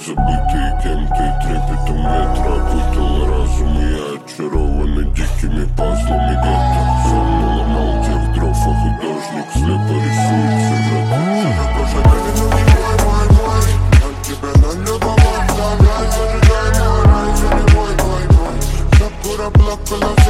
забытые кем-то и трепетом ветра окутал разум, и я очарованный дикими пазлами гетто. Сам наломал тех дров, а художник слепо рисует сюжеты. От тебя на любовь, давай, зажигай мой рай, за любой твой бой. Сакура плакала.